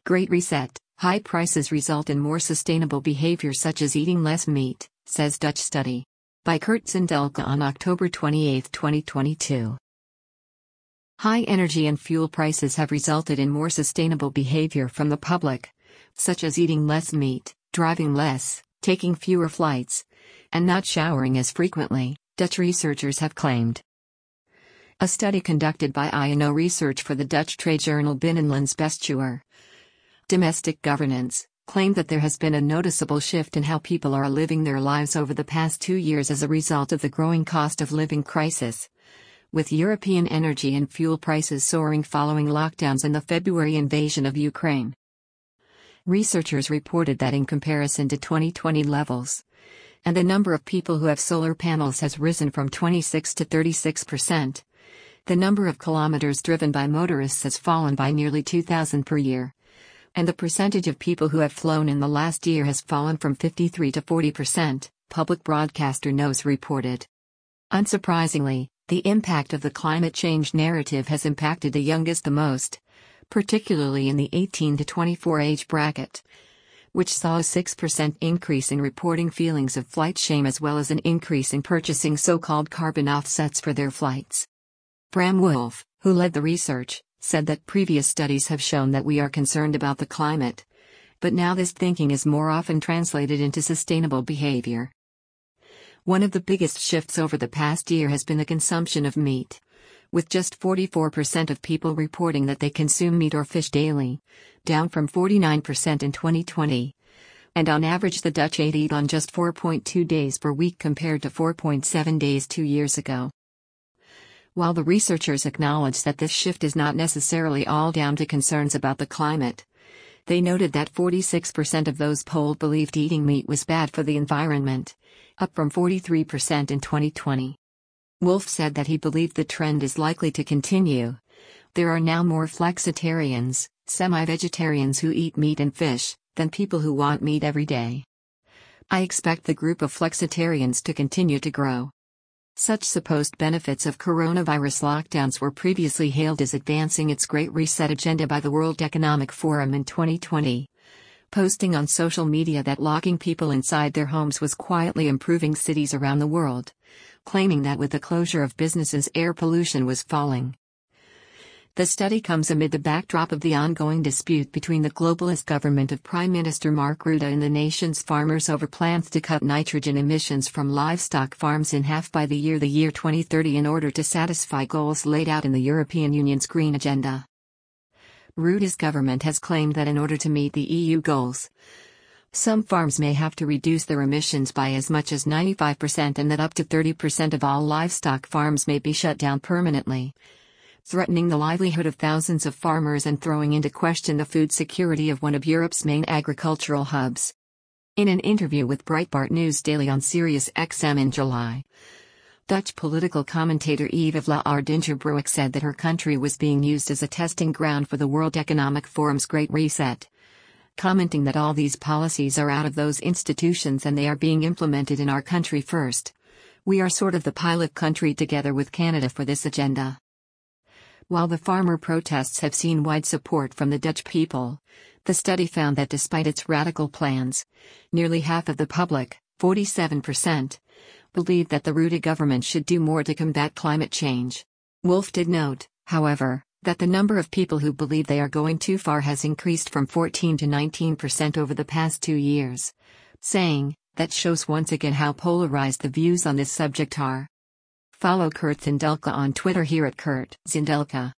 Great Reset, high prices result in more sustainable behavior such as eating less meat, says Dutch study. By Kurt Zindelke on October 28, 2022. High energy and fuel prices have resulted in more sustainable behavior from the public, such as eating less meat, driving less, taking fewer flights, and not showering as frequently, Dutch researchers have claimed. A study conducted by INO Research for the Dutch trade journal Binnenlands Bestuur, Domestic Governance, claimed that there has been a noticeable shift in how people are living their lives over the past 2 years as a result of the growing cost of living crisis, with European energy and fuel prices soaring following lockdowns and the February invasion of Ukraine. Researchers reported that in comparison to 2020 levels, and the number of people who have solar panels has risen from 26 to 36%, the number of kilometers driven by motorists has fallen by nearly 2,000 per year, and the percentage of people who have flown in the last year has fallen from 53 to 40%, public broadcaster NOS reported. Unsurprisingly, the impact of the climate change narrative has impacted the youngest the most, particularly in the 18 to 24 age bracket, which saw a 6% increase in reporting feelings of flight shame as well as an increase in purchasing so-called carbon offsets for their flights. Bram Wolf, who led the research, said that previous studies have shown that we are concerned about the climate, but now this thinking is more often translated into sustainable behavior. One of the biggest shifts over the past year has been the consumption of meat, with just 44% of people reporting that they consume meat or fish daily, down from 49% in 2020. And on average the Dutch eat on just 4.2 days per week compared to 4.7 days 2 years ago. While the researchers acknowledge that this shift is not necessarily all down to concerns about the climate, they noted that 46% of those polled believed eating meat was bad for the environment, up from 43% in 2020. Wolf said that he believed the trend is likely to continue. There are now more flexitarians, semi-vegetarians who eat meat and fish, than people who want meat every day. I expect the group of flexitarians to continue to grow. Such supposed benefits of coronavirus lockdowns were previously hailed as advancing its Great Reset agenda by the World Economic Forum in 2020, posting on social media that locking people inside their homes was quietly improving cities around the world, claiming that with the closure of businesses air pollution was falling. The study comes amid the backdrop of the ongoing dispute between the globalist government of Prime Minister Mark Rutte and the nation's farmers over plans to cut nitrogen emissions from livestock farms in half by the year 2030 in order to satisfy goals laid out in the European Union's Green Agenda. Rutte's government has claimed that in order to meet the EU goals, some farms may have to reduce their emissions by as much as 95% and that up to 30% of all livestock farms may be shut down permanently, threatening the livelihood of thousands of farmers and throwing into question the food security of one of Europe's main agricultural hubs. In an interview with Breitbart News Daily on Sirius XM in July, Dutch political commentator Eva Vlaardingerbroek said that her country was being used as a testing ground for the World Economic Forum's Great Reset, commenting that all these policies are out of those institutions and they are being implemented in our country first. We are sort of the pilot country together with Canada for this agenda. While the farmer protests have seen wide support from the Dutch people, the study found that despite its radical plans, nearly half of the public, 47%, believe that the Rutte government should do more to combat climate change. Wolf did note, however, that the number of people who believe they are going too far has increased from 14 to 19% over the past 2 years, saying, "That shows once again how polarized the views on this subject are." Follow Kurt Zindelke on Twitter here at Kurt Zindelke.